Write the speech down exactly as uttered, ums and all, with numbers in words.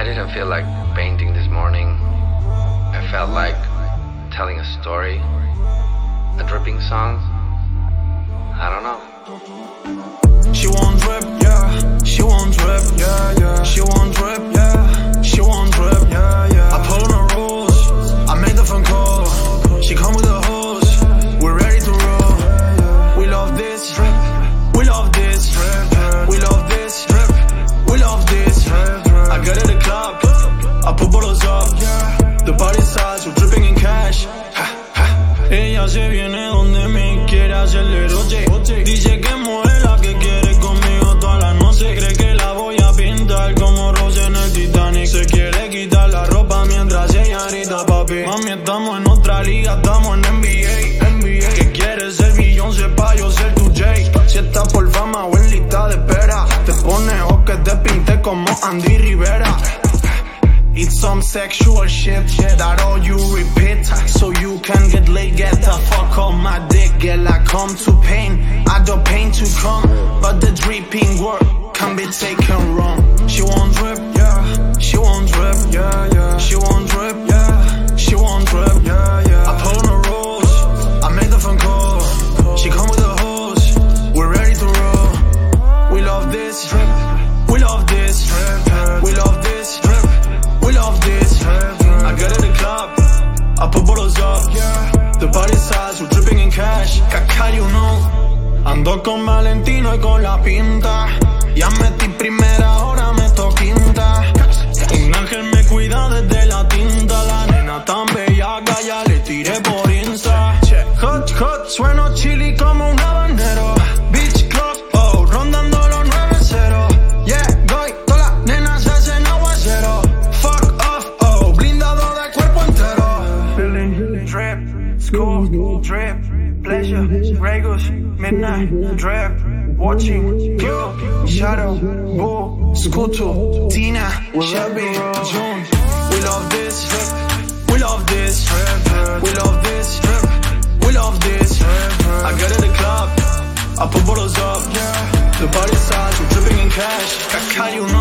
I didn't feel like painting this morning. I felt like telling a story, a dripping song. I don't know. She won't drip, yeah. She won't drip, yeah, yeah. She won't drip, yeah. She won't drip, yeah, yeah. I pull on the rules, I made the phone call. She come with the hose, we're ready to roll. We love this, we love this, we love this, we love this. I got at the club, I put bottles up. The party starts, we're dripping in cash. Ella se viene donde me quiere hacerle roche. Dice que mueve la que quiere conmigo toda la noche. Cree que la voy a pintar como Rose en el Titanic. Se quiere quitar la ropa mientras ella grita papi. Mami, estamos en otra liga, estamos en N B A. Que quiere ser Beyoncé pa' yo ser tu Jay. Si estás por fama o en lista de espera, te pones o que te pinte como Andy Rivera. It's some sexual shit that all you repeat, so you can get laid. Get the fuck on my dick, girl. I come to pain, I don't pain to come, but the dripping work can be taken wrong. She won't drip, yeah. She won't drip, yeah, yeah. She won't drip, yeah. She won't drip, yeah, yeah. I pull on the rules, I make the phone call. She come with the hose, we're ready to roll. We love this, we love this, we love this. We love this. I got at the club, I put bottles up. The party starts, we're dripping in cash. Caca, you know. Ando con Valentino y con la pinta. Ya metí primera, ahora meto quinta. Un ángel me cuida desde la tinta. La nena tan bellaca, ya le tiré por Insta. Hot, hot, sueno chili como un habanero. Beach club, oh, rondando los nueve cero. Yeah, voy, todas las nenas hacen aguacero. School, drip, pleasure, Regos, midnight, drip, watching, Q, Shadow, Bull, Scooter, Tina, Shelby, June. We love this, we love this, we love this, we love this. I got at the club, I put bottles up. The party starts, we're dripping in cash. Caca, you know.